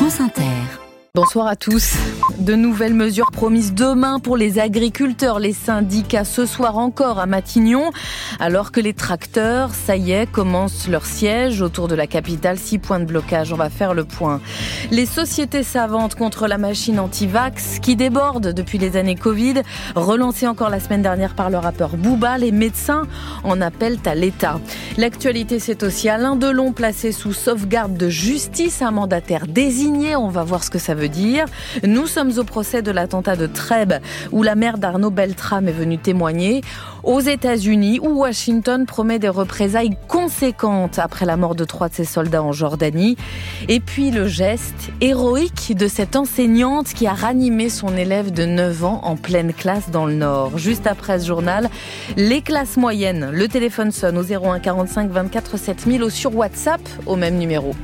France Inter. Bonsoir à tous. De nouvelles mesures promises demain pour les agriculteurs, les syndicats ce soir encore à Matignon. Alors que les tracteurs, ça y est, commencent leur siège autour de la capitale. 6 points de blocage, on va faire le point. Les sociétés savantes contre la machine anti-vax qui déborde depuis les années Covid. Relancées encore la semaine dernière par le rappeur Booba, les médecins en appellent à l'État. L'actualité, c'est aussi Alain Delon placé sous sauvegarde de justice, un mandataire désigné. On va voir ce que ça veut dire. Nous sommes au procès de l'attentat de Trèbes où la mère d'Arnaud Beltrame est venue témoigner. Aux États-Unis où Washington promet des représailles conséquentes après la mort de 3 de ses soldats en Jordanie. Et puis le geste héroïque de cette enseignante qui a ranimé son élève de 9 ans en pleine classe dans le Nord. Juste après ce journal, les classes moyennes. Le téléphone sonne au 01 45 24 7000 ou sur WhatsApp au même numéro.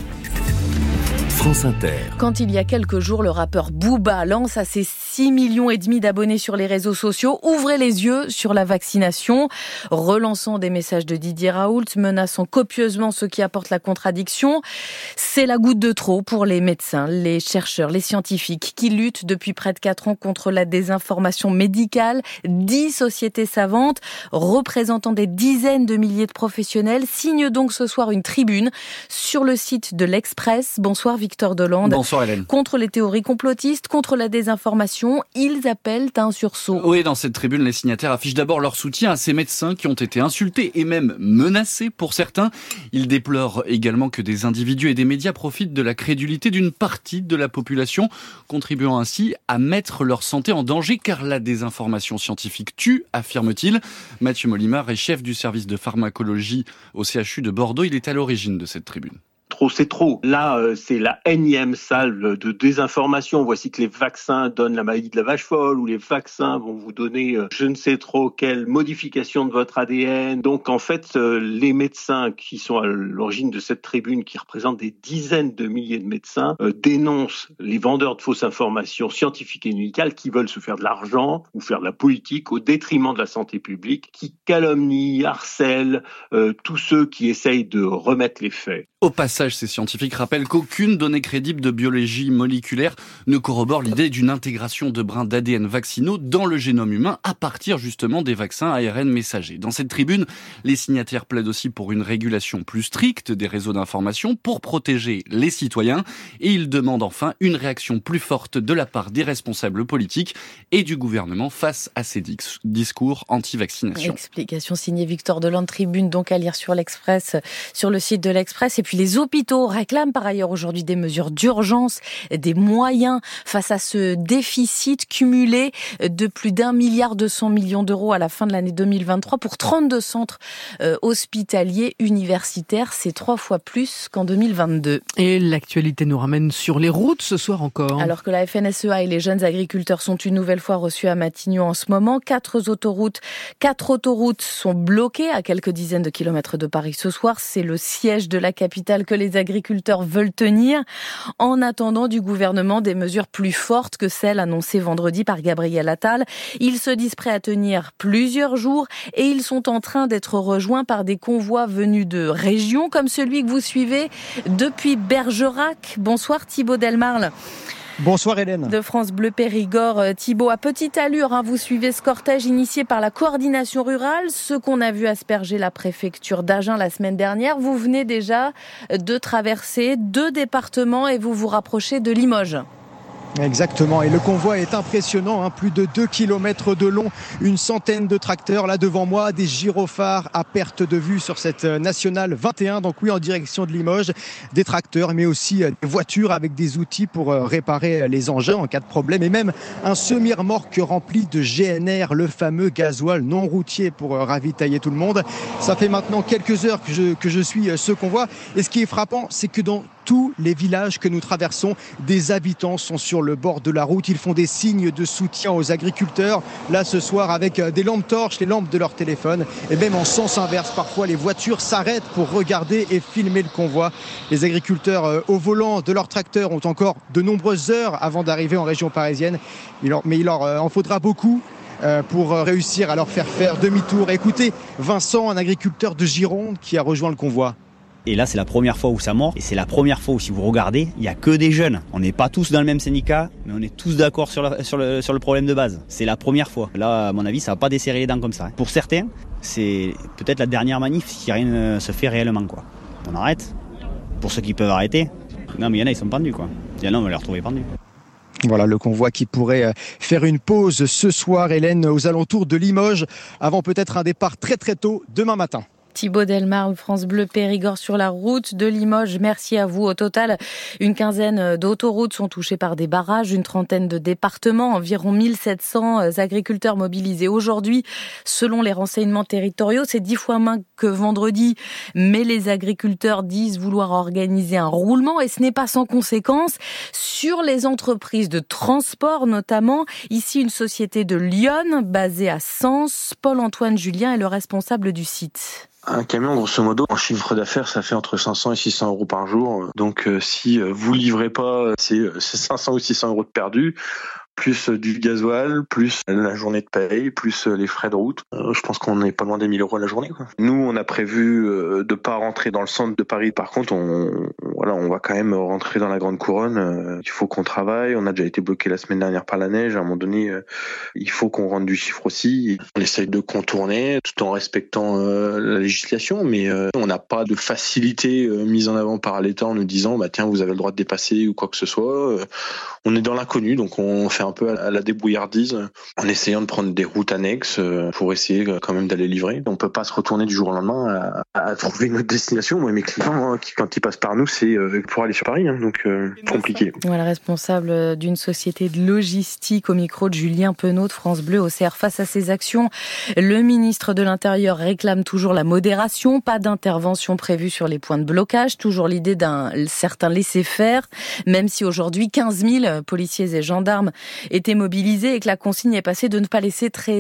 France Inter. Quand il y a quelques jours, le rappeur Booba lance à ses 6,5 millions d'abonnés sur les réseaux sociaux, ouvrez les yeux sur la vaccination, relançant des messages de Didier Raoult, menaçant copieusement ceux qui apportent la contradiction. C'est la goutte de trop pour les médecins, les chercheurs, les scientifiques qui luttent depuis près de 4 ans contre la désinformation médicale. 10 sociétés savantes, représentant des dizaines de milliers de professionnels, signent donc ce soir une tribune sur le site de l'Express. Bonsoir Victor Delande. Bonsoir Hélène. Contre les théories complotistes, contre la désinformation, ils appellent à un sursaut. Oui, dans cette tribune, les signataires affichent d'abord leur soutien à ces médecins qui ont été insultés et même menacés pour certains. Ils déplorent également que des individus et des médias profitent de la crédulité d'une partie de la population, contribuant ainsi à mettre leur santé en danger car la désinformation scientifique tue, affirme-t-il. Mathieu Molimar est chef du service de pharmacologie au CHU de Bordeaux. Il est à l'origine de cette tribune. C'est trop. Là, c'est la énième salve de désinformation. Voici que les vaccins donnent la maladie de la vache folle ou les vaccins vont vous donner je ne sais trop quelle modification de votre ADN. Donc en fait, les médecins qui sont à l'origine de cette tribune, qui représentent des dizaines de milliers de médecins, dénoncent les vendeurs de fausses informations scientifiques et médicales qui veulent se faire de l'argent ou faire de la politique au détriment de la santé publique, qui calomnient, harcèlent tous ceux qui essayent de remettre les faits. Au passage, ces scientifiques rappellent qu'aucune donnée crédible de biologie moléculaire ne corrobore l'idée d'une intégration de brins d'ADN vaccinaux dans le génome humain à partir justement des vaccins ARN messagers. Dans cette tribune, les signataires plaident aussi pour une régulation plus stricte des réseaux d'information pour protéger les citoyens et ils demandent enfin une réaction plus forte de la part des responsables politiques et du gouvernement face à ces discours anti-vaccination. Explication signée Victor Delande, tribune donc à lire sur l'Express, sur le site de l'Express. Et puis les hôpitaux réclament par ailleurs aujourd'hui des mesures d'urgence, des moyens face à ce déficit cumulé de plus d'1,2 milliard d'euros à la fin de l'année 2023 pour 32 centres hospitaliers universitaires. C'est 3 fois plus qu'en 2022. Et l'actualité nous ramène sur les routes ce soir encore. Alors que la FNSEA et les jeunes agriculteurs sont une nouvelle fois reçus à Matignon en ce moment, 4 autoroutes sont bloquées à quelques dizaines de kilomètres de Paris ce soir. C'est le siège de la capitale que les agriculteurs veulent tenir en attendant du gouvernement des mesures plus fortes que celles annoncées vendredi par Gabriel Attal. Ils se disent prêts à tenir plusieurs jours et ils sont en train d'être rejoints par des convois venus de régions comme celui que vous suivez depuis Bergerac. Bonsoir Thibaut Delmarle. Bonsoir Hélène. De France Bleu Périgord. Thibaut, à petite allure, vous suivez ce cortège initié par la coordination rurale, ce qu'on a vu asperger la préfecture d'Agen la semaine dernière. Vous venez déjà de traverser 2 départements et vous vous rapprochez de Limoges. Exactement, et le convoi est impressionnant, plus de 2 km de long, une centaine de tracteurs là devant moi, des gyrophares à perte de vue sur cette nationale 21, donc oui en direction de Limoges, des tracteurs mais aussi des voitures avec des outils pour réparer les engins en cas de problème et même un semi-remorque rempli de GNR, le fameux gasoil non routier pour ravitailler tout le monde. Ça fait maintenant quelques heures que je suis ce convoi et ce qui est frappant c'est que dans tous les villages que nous traversons, des habitants sont sur le bord de la route. Ils font des signes de soutien aux agriculteurs. Là, ce soir, avec des lampes torches, les lampes de leur téléphone. Et même en sens inverse, parfois, les voitures s'arrêtent pour regarder et filmer le convoi. Les agriculteurs au volant de leur tracteur ont encore de nombreuses heures avant d'arriver en région parisienne. Mais il leur en faudra beaucoup pour réussir à leur faire demi-tour. Écoutez, Vincent, un agriculteur de Gironde qui a rejoint le convoi. Et là, c'est la première fois où ça mord. Et c'est la première fois où, si vous regardez, il n'y a que des jeunes. On n'est pas tous dans le même syndicat, mais on est tous d'accord sur le problème de base. C'est la première fois. Là, à mon avis, ça ne va pas desserrer les dents comme ça. Pour certains, c'est peut-être la dernière manif si rien ne se fait réellement, quoi. On arrête. Pour ceux qui peuvent arrêter. Non, mais il y en a, ils sont pendus, quoi. Il y en a, on va les retrouver pendus. Voilà le convoi qui pourrait faire une pause ce soir, Hélène, aux alentours de Limoges, avant peut-être un départ très très tôt demain matin. Thibaut Delmarle, France Bleu Périgord sur la route de Limoges. Merci à vous. Au total, une quinzaine d'autoroutes sont touchées par des barrages, une trentaine de départements, environ 1700 agriculteurs mobilisés aujourd'hui. Selon les renseignements territoriaux, c'est 10 fois moins que vendredi, mais les agriculteurs disent vouloir organiser un roulement et ce n'est pas sans conséquence sur les entreprises de transport notamment. Ici, une société de Lyon basée à Sens. Paul-Antoine Julien est le responsable du site. Un camion, grosso modo, en chiffre d'affaires, ça fait entre 500 et 600 euros par jour. Donc, si vous livrez pas, c'est 500 ou 600 euros de perdus, plus du gasoil, plus la journée de paye, plus les frais de route. Je pense qu'on n'est pas loin des 1000 euros à la journée, quoi. Nous, on a prévu de pas rentrer dans le centre de Paris. Par contre, on va quand même rentrer dans la Grande Couronne. Il faut qu'on travaille. On a déjà été bloqué la semaine dernière par la neige. À un moment donné, il faut qu'on rentre du chiffre aussi. On essaye de contourner tout en respectant la législation, mais on n'a pas de facilité mise en avant par l'État en nous disant tiens, vous avez le droit de dépasser ou quoi que ce soit. On est dans l'inconnu, donc on fait un peu à la débrouillardise en essayant de prendre des routes annexes pour essayer quand même d'aller livrer. On peut pas se retourner du jour au lendemain à trouver une autre destination. Moi, mes clients, quand ils passent par nous, c'est pour aller sur Paris, donc compliqué. Voilà, responsable d'une société de logistique au micro de Julien Penaud de France Bleu Auxerre. Face à ces actions, le ministre de l'Intérieur réclame toujours la modération, pas d'intervention prévue sur les points de blocage, toujours l'idée d'un certain laisser-faire, même si aujourd'hui 15 000 policiers et gendarmes étaient mobilisés et que la consigne est passée de ne pas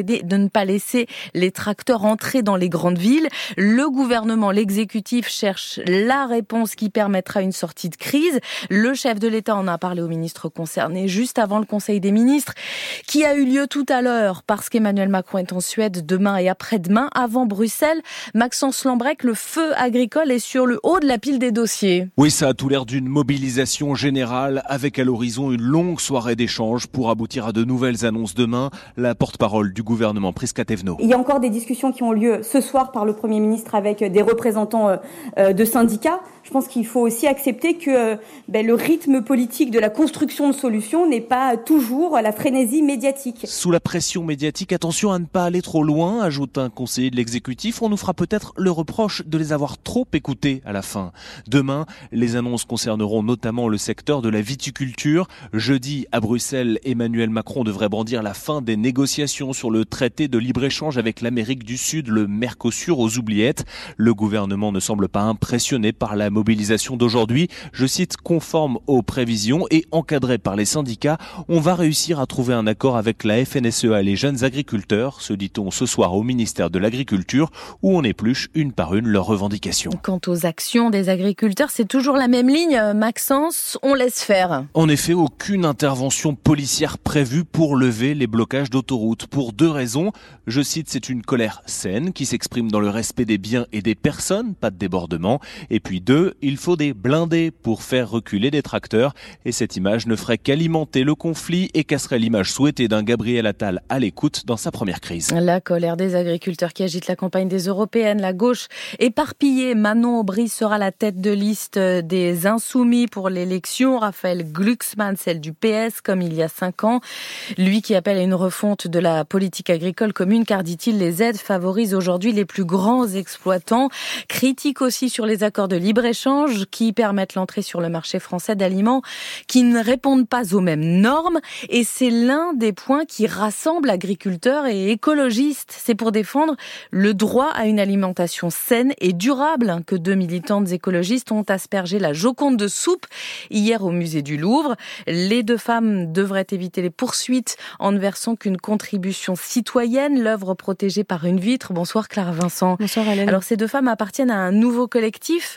laisser les tracteurs entrer dans les grandes villes. Le gouvernement, l'exécutif cherche la réponse qui permettra une sortie de crise. Le chef de l'État en a parlé au ministre concerné juste avant le Conseil des ministres qui a eu lieu tout à l'heure parce qu'Emmanuel Macron est en Suède demain et après-demain. Avant Bruxelles, Maxence Lambrec, le feu agricole est sur le haut de la pile des dossiers. Oui, ça a tout l'air d'une mobilisation générale avec à l'horizon une longue soirée d'échanges pour aboutir à de nouvelles annonces demain. La porte-parole du gouvernement, Prisca Thévenot. Il y a encore des discussions qui ont lieu ce soir par le Premier ministre avec des représentants de syndicats. Je pense qu'il faut aussi accepter que le rythme politique de la construction de solutions n'est pas toujours la frénésie médiatique. Sous la pression médiatique, attention à ne pas aller trop loin, ajoute un conseiller de l'exécutif. On nous fera peut-être le reproche de les avoir trop écoutés à la fin. Demain, les annonces concerneront notamment le secteur de la viticulture. Jeudi, à Bruxelles, Emmanuel Macron devrait brandir la fin des négociations sur le traité de libre-échange avec l'Amérique du Sud, le Mercosur, aux oubliettes. Le gouvernement ne semble pas impressionné par la mobilisation d'aujourd'hui. Je cite, conforme aux prévisions et encadré par les syndicats, on va réussir à trouver un accord avec la FNSEA et les jeunes agriculteurs, se dit-on ce soir au ministère de l'Agriculture, où on épluche une par une leurs revendications. Quant aux actions des agriculteurs, c'est toujours la même ligne, Maxence, on laisse faire. En effet, aucune intervention policière prévue pour lever les blocages d'autoroutes. Pour 2 raisons. Je cite, c'est une colère saine qui s'exprime dans le respect des biens et des personnes, pas de débordement. Et puis 2, il faut des blindés pour faire reculer des tracteurs. Et cette image ne ferait qu'alimenter le conflit et casserait l'image souhaitée d'un Gabriel Attal à l'écoute dans sa première crise. La colère des agriculteurs qui agitent la campagne des européennes. La gauche éparpillée. Manon Aubry sera la tête de liste des Insoumis pour l'élection. Raphaël Glucksmann, celle du PS, comme il y a 5 ans. Lui qui appelle à une refonte de la politique agricole commune, car, dit-il, les aides favorisent aujourd'hui les plus grands exploitants. Critique aussi sur les accords de libre-échange qui permettent l'entrée sur le marché français d'aliments qui ne répondent pas aux mêmes normes. Et c'est l'un des points qui rassemble agriculteurs et écologistes. C'est pour défendre le droit à une alimentation saine et durable que 2 militantes écologistes ont aspergé la Joconde de soupe hier au musée du Louvre. Les 2 femmes devraient éviter les poursuites en ne versant qu'une contribution citoyenne, l'œuvre protégée par une vitre. Bonsoir Clara Vincent. Bonsoir Hélène. Alors ces 2 femmes appartiennent à un nouveau collectif, RIP,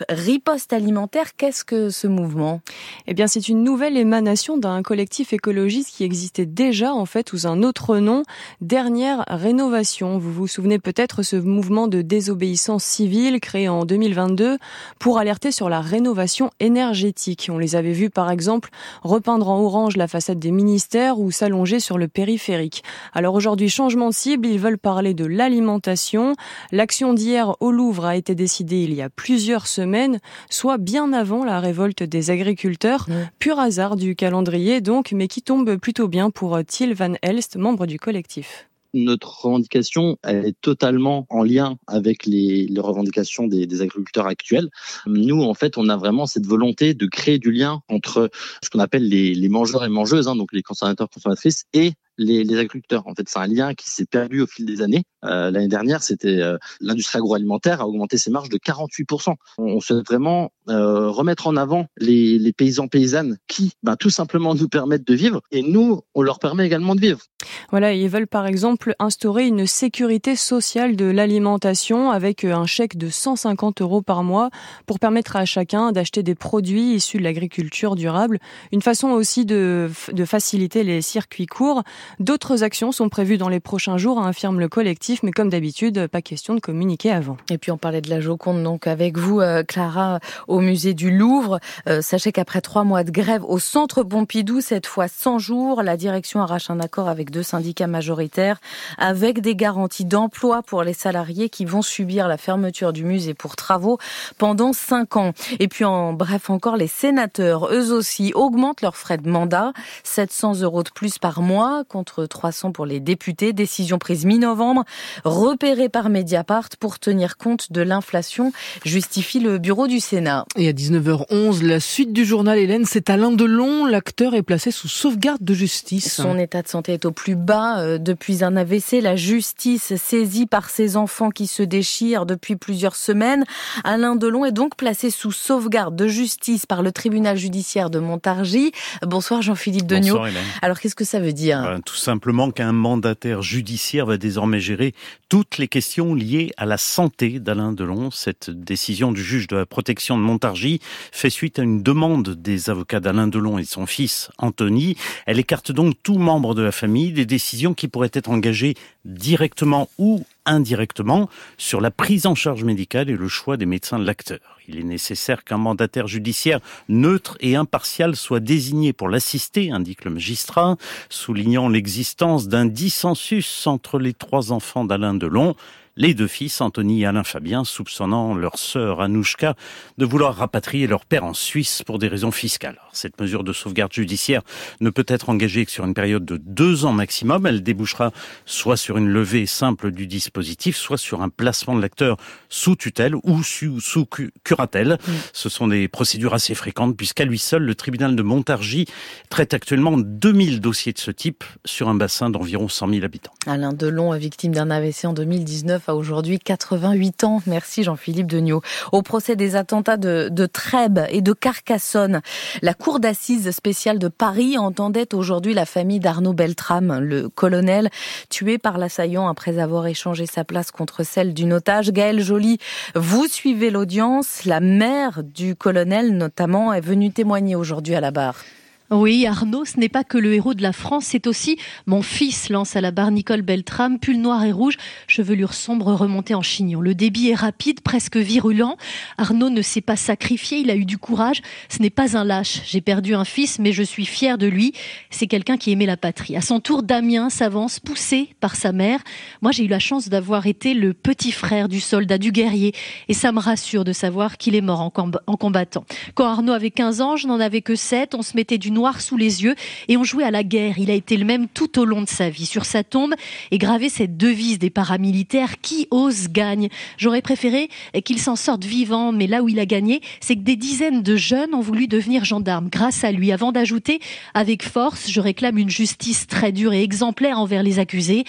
riposte alimentaire. Qu'est-ce que ce mouvement ? Eh bien, c'est une nouvelle émanation d'un collectif écologiste qui existait déjà, en fait, sous un autre nom, Dernière Rénovation. Vous vous souvenez peut-être ce mouvement de désobéissance civile créé en 2022 pour alerter sur la rénovation énergétique. On les avait vus, par exemple, repeindre en orange la façade des ministères ou s'allonger sur le périphérique. Alors aujourd'hui, changement de cible, ils veulent parler de l'alimentation. L'action d'hier au Louvre a été décidée il y a plusieurs semaines, soit bien avant la révolte des agriculteurs. Pur hasard du calendrier donc, mais qui tombe plutôt bien pour Thiel Van Elst, membre du collectif. Notre revendication, elle est totalement en lien avec les revendications des agriculteurs actuels. Nous, en fait, on a vraiment cette volonté de créer du lien entre ce qu'on appelle les mangeurs et mangeuses, donc les consommateurs, consommatrices, et les agriculteurs. En fait, c'est un lien qui s'est perdu au fil des années. L'année dernière, c'était l'industrie agroalimentaire a augmenté ses marges de 48%. On souhaite vraiment remettre en avant les paysans paysannes qui, tout simplement, nous permettent de vivre, et nous, on leur permet également de vivre. Voilà, ils veulent par exemple instaurer une sécurité sociale de l'alimentation avec un chèque de 150 € par mois pour permettre à chacun d'acheter des produits issus de l'agriculture durable. Une façon aussi de faciliter les circuits courts. D'autres actions sont prévues dans les prochains jours, affirme le collectif, mais comme d'habitude, pas question de communiquer avant. Et puis on parlait de la Joconde donc avec vous, Clara, au musée du Louvre. Sachez qu'après 3 mois de grève au Centre Pompidou, cette fois 100 jours, la direction arrache un accord avec 2 syndicats majoritaires avec des garanties d'emploi pour les salariés qui vont subir la fermeture du musée pour travaux pendant 5 ans. Et puis en bref encore, les sénateurs, eux aussi, augmentent leurs frais de mandat, 700 € de plus par mois contre 300 pour les députés. Décision prise mi-novembre, repérée par Mediapart pour tenir compte de l'inflation, justifie le bureau du Sénat. Et à 19h11, la suite du journal, Hélène, c'est Alain Delon. L'acteur est placé sous sauvegarde de justice. Son état de santé est au plus bas depuis un AVC. La justice saisie par ses enfants qui se déchirent depuis plusieurs semaines. Alain Delon est donc placé sous sauvegarde de justice par le tribunal judiciaire de Montargis. Bonsoir Jean-Philippe Degnaud. Bonsoir Hélène. Alors qu'est-ce que ça veut dire ? Tout simplement qu'un mandataire judiciaire va désormais gérer toutes les questions liées à la santé d'Alain Delon. Cette décision du juge de la protection de Montargis fait suite à une demande des avocats d'Alain Delon et son fils Anthony. Elle écarte donc tout membre de la famille des décisions qui pourraient être engagées directement ou indirectement sur la prise en charge médicale et le choix des médecins de l'acteur. Il est nécessaire qu'un mandataire judiciaire neutre et impartial soit désigné pour l'assister, indique le magistrat, soulignant l'existence d'un dissensus entre les 3 enfants d'Alain Delon. Les 2 fils, Anthony et Alain Fabien, soupçonnant leur sœur Anouchka de vouloir rapatrier leur père en Suisse pour des raisons fiscales. Cette mesure de sauvegarde judiciaire ne peut être engagée que sur une période de 2 ans maximum. Elle débouchera soit sur une levée simple du dispositif, soit sur un placement de l'acteur sous tutelle ou sous curatelle. Ce sont des procédures assez fréquentes puisqu'à lui seul, le tribunal de Montargis traite actuellement 2000 dossiers de ce type sur un bassin d'environ 100 000 habitants. Alain Delon, victime d'un AVC en 2019, a aujourd'hui 88 ans. Merci Jean-Philippe Degnaud. Au procès des attentats de Trèbes et de Carcassonne, la cour d'assises spéciale de Paris entendait aujourd'hui la famille d'Arnaud Beltrame, le colonel tué par l'assaillant après avoir échangé sa place contre celle d'une otage. Gaëlle Joly, vous suivez l'audience. La mère du colonel, notamment, est venue témoigner aujourd'hui à la barre. Oui, Arnaud, ce n'est pas que le héros de la France, c'est aussi mon fils, lance à la barre Nicole Beltrame, pull noir et rouge, chevelure sombre remontée en chignon. Le débit est rapide, presque virulent. Arnaud ne s'est pas sacrifié, il a eu du courage. Ce n'est pas un lâche. J'ai perdu un fils, mais je suis fière de lui. C'est quelqu'un qui aimait la patrie. À son tour, Damien s'avance, poussé par sa mère. Moi, j'ai eu la chance d'avoir été le petit frère du soldat, du guerrier. Et ça me rassure de savoir qu'il est mort en combattant. Quand Arnaud avait 15 ans, je n'en avais que 7. On se mettait du noir sous les yeux et on jouait à la guerre. Il a été le même tout au long de sa vie. Sur sa tombe est gravée cette devise des paramilitaires: qui ose gagne. J'aurais préféré qu'il s'en sorte vivant, mais là où il a gagné, c'est que des dizaines de jeunes ont voulu devenir gendarmes grâce à lui, avant d'ajouter avec force: je réclame une justice très dure et exemplaire envers les accusés.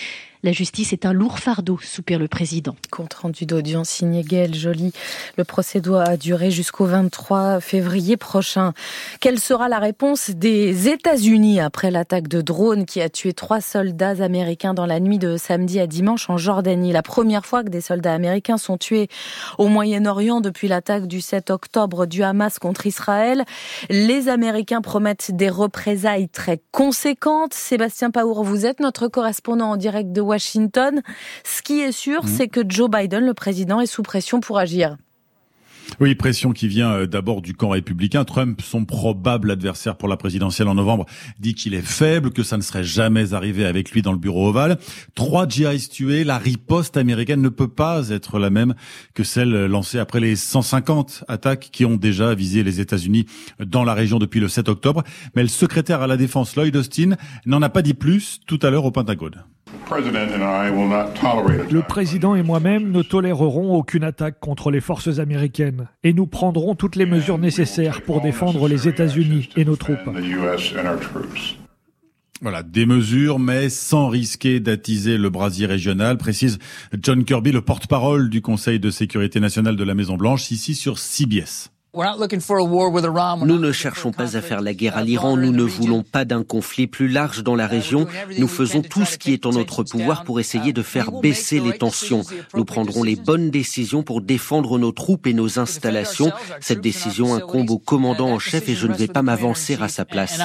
La justice est un lourd fardeau, soupire le président. Compte rendu d'audience signé Gaël Joly. Le procès doit durer jusqu'au 23 février prochain. Quelle sera la réponse des États-Unis après l'attaque de drone qui a tué 3 soldats américains dans la nuit de samedi à dimanche en Jordanie? La première fois que des soldats américains sont tués au Moyen-Orient depuis l'attaque du 7 octobre du Hamas contre Israël. Les Américains promettent des représailles très conséquentes. Sébastien Paour, vous êtes notre correspondant en direct de Washington. Ce qui est sûr, c'est que Joe Biden, le président, est sous pression pour agir. Oui, pression qui vient d'abord du camp républicain. Trump, son probable adversaire pour la présidentielle en novembre, dit qu'il est faible, que ça ne serait jamais arrivé avec lui dans le bureau ovale. 3 djihadistes tués, la riposte américaine ne peut pas être la même que celle lancée après les 150 attaques qui ont déjà visé les États-Unis dans la région depuis le 7 octobre. Mais le secrétaire à la défense Lloyd Austin n'en a pas dit plus tout à l'heure au Pentagone. Le président et moi-même ne tolérerons aucune attaque contre les forces américaines et nous prendrons toutes les mesures nécessaires pour défendre les États-Unis et nos troupes. Voilà, des mesures, mais sans risquer d'attiser le brasier régional, précise John Kirby, le porte-parole du Conseil de sécurité nationale de la Maison-Blanche, ici sur CBS. Nous ne cherchons pas à faire la guerre à l'Iran, nous ne voulons pas d'un conflit plus large dans la région. Nous faisons tout ce qui est en notre pouvoir pour essayer de faire baisser les tensions. Nous prendrons les bonnes décisions pour défendre nos troupes et nos installations. Cette décision incombe au commandant en chef et je ne vais pas m'avancer à sa place.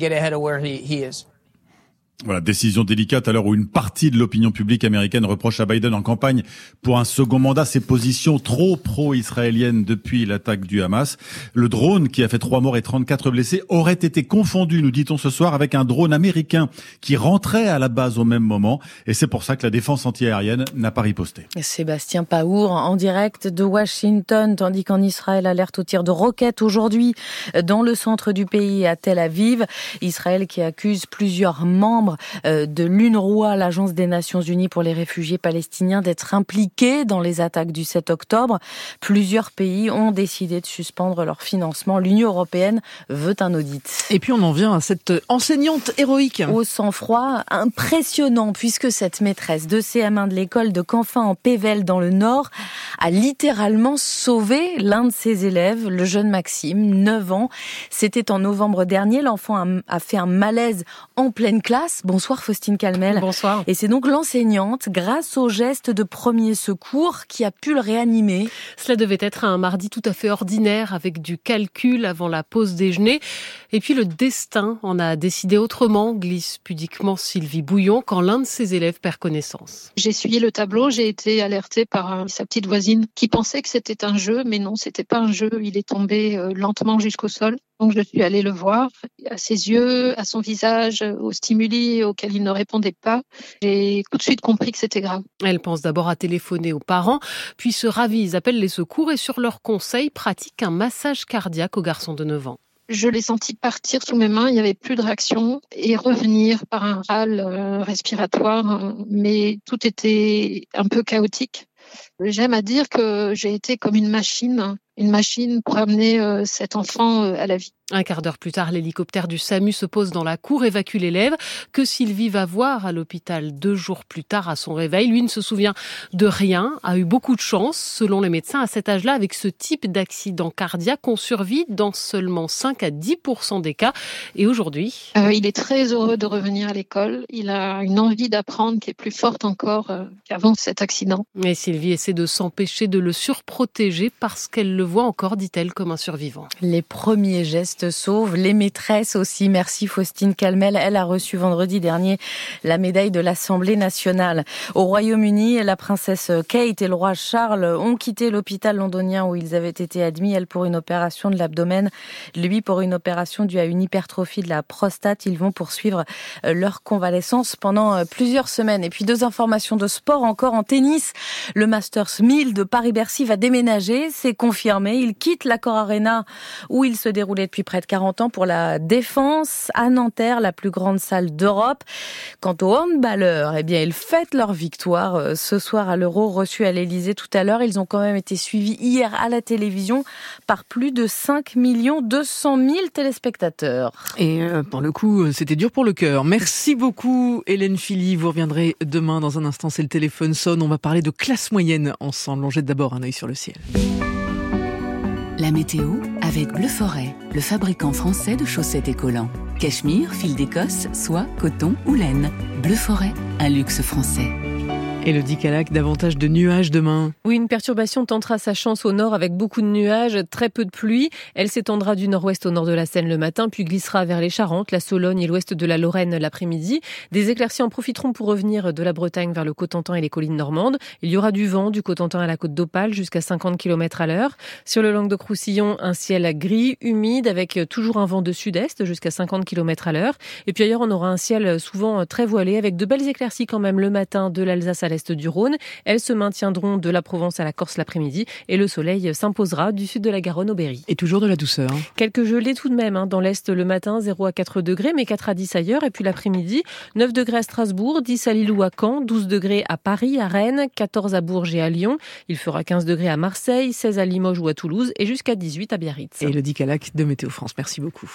Voilà, décision délicate à l'heure où une partie de l'opinion publique américaine reproche à Biden en campagne pour un second mandat ses positions trop pro-israéliennes depuis l'attaque du Hamas. Le drone qui a fait 3 morts et 34 blessés aurait été confondu, nous dit-on ce soir, avec un drone américain qui rentrait à la base au même moment. Et c'est pour ça que la défense antiaérienne n'a pas riposté. Sébastien Paour en direct de Washington, tandis qu'en Israël alerte au tir de roquettes aujourd'hui dans le centre du pays à Tel Aviv. Israël qui accuse plusieurs membres de l'UNRWA, l'Agence des Nations Unies pour les réfugiés palestiniens, d'être impliqués dans les attaques du 7 octobre. Plusieurs pays ont décidé de suspendre leur financement. L'Union européenne veut un audit. Et puis on en vient à cette enseignante héroïque. Au sang-froid impressionnant, puisque cette maîtresse de CM1 de l'école de Canfin en Pével dans le Nord a littéralement sauvé l'un de ses élèves, le jeune Maxime, 9 ans. C'était en novembre dernier. L'enfant a fait un malaise en pleine classe. Bonsoir Faustine Calmel. Bonsoir. Et c'est donc l'enseignante, grâce au geste de premier secours, qui a pu le réanimer. Cela devait être un mardi tout à fait ordinaire, avec du calcul avant la pause déjeuner. Et puis le destin en a décidé autrement, glisse pudiquement Sylvie Bouillon, quand l'un de ses élèves perd connaissance. J'ai essuyé le tableau, j'ai été alertée par sa petite voisine qui pensait que c'était un jeu, mais non, c'était pas un jeu. Il est tombé lentement jusqu'au sol. Donc je suis allée le voir, à ses yeux, à son visage, aux stimuli auxquels il ne répondait pas. J'ai tout de suite compris que c'était grave. Elle pense d'abord à téléphoner aux parents, puis se ravise, appelle les secours et sur leur conseil pratique un massage cardiaque au garçon de 9 ans. Je l'ai senti partir sous mes mains, il n'y avait plus de réaction et revenir par un râle respiratoire, mais tout était un peu chaotique. J'aime à dire que j'ai été comme une machine pour amener cet enfant à la vie. Un quart d'heure plus tard, l'hélicoptère du SAMU se pose dans la cour, évacue l'élève, que Sylvie va voir à l'hôpital 2 jours plus tard à son réveil. Lui ne se souvient de rien, a eu beaucoup de chance. Selon les médecins, à cet âge-là, avec ce type d'accident cardiaque, on survit dans seulement 5 à 10% des cas. Et aujourd'hui, il est très heureux de revenir à l'école. Il a une envie d'apprendre qui est plus forte encore qu'avant cet accident. Et Sylvie essaie de s'empêcher de le surprotéger parce qu'elle le voit encore, dit-elle, comme un survivant. Les premiers gestes sauvent, les maîtresses aussi. Merci Faustine Calmel. Elle a reçu vendredi dernier la médaille de l'Assemblée nationale. Au Royaume-Uni, la princesse Kate et le roi Charles ont quitté l'hôpital londonien où ils avaient été admis, elle pour une opération de l'abdomen, lui pour une opération due à une hypertrophie de la prostate. Ils vont poursuivre leur convalescence pendant plusieurs semaines. Et puis 2 informations de sport encore en tennis. Le Masters 1000 de Paris-Bercy va déménager, c'est confirmé. fermé. Il quitte l'Accor Arena où il se déroulait depuis près de 40 ans pour la Défense à Nanterre, la plus grande salle d'Europe. Quant aux handballeurs, eh bien, ils fêtent leur victoire ce soir à l'Euro, reçu à l'Elysée tout à l'heure. Ils ont quand même été suivis hier à la télévision par plus de 5 200 000 téléspectateurs. Et pour le coup, c'était dur pour le cœur. Merci beaucoup Hélène Philly. Vous reviendrez demain dans un instant, c'est le téléphone sonne. On va parler de classe moyenne ensemble. On jette d'abord un œil sur le ciel. La météo avec Bleu Forêt, le fabricant français de chaussettes et collants. Cachemire, fil d'Écosse, soie, coton ou laine. Bleu Forêt, un luxe français. Élodie Calac, davantage de nuages demain. Oui, une perturbation tentera sa chance au nord avec beaucoup de nuages, très peu de pluie. Elle s'étendra du nord-ouest au nord de la Seine le matin, puis glissera vers les Charentes, la Sologne et l'ouest de la Lorraine l'après-midi. Des éclaircies en profiteront pour revenir de la Bretagne vers le Cotentin et les collines normandes. Il y aura du vent du Cotentin à la côte d'Opale jusqu'à 50 km/h. Sur le Languedoc-Roussillon, un ciel gris, humide, avec toujours un vent de sud-est jusqu'à 50 km/h. Et puis ailleurs, on aura un ciel souvent très voilé, avec de belles éclaircies quand même le matin de l'Alsace à l'est du Rhône. Elles se maintiendront de la Provence à la Corse l'après-midi et le soleil s'imposera du sud de la Garonne au Berry. Et toujours de la douceur. Quelques gelées tout de même dans l'est le matin, 0 à 4 degrés, mais 4 à 10 ailleurs. Et puis l'après-midi, 9 degrés à Strasbourg, 10 à Lille ou à Caen, 12 degrés à Paris, à Rennes, 14 à Bourges et à Lyon. Il fera 15 degrés à Marseille, 16 à Limoges ou à Toulouse et jusqu'à 18 à Biarritz. Et Élodie Calac de Météo France, merci beaucoup.